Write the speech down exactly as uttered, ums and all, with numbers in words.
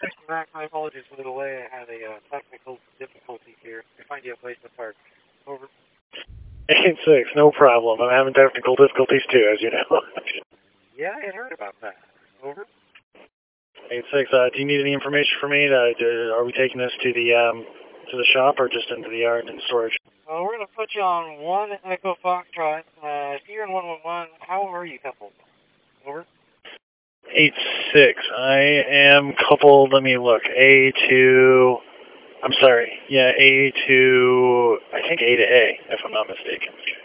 Max, my apologies for the delay. I had a uh, technical difficulty here. I find you a place to park. Over. eight six, no problem. I'm having technical difficulties too, as you know. Yeah, I had heard about that. Over. eight six, uh, do you need any information from me? Uh, do, are we taking this to the um, to the shop or just into the yard and storage? Uh, we're going to put you on one Echo Foxtrot. Uh, if you're in one one one, how are you coupled? Over. eight six, I am coupled, let me look, A to, I'm sorry, yeah, A to, I think A to A, if I'm not mistaken.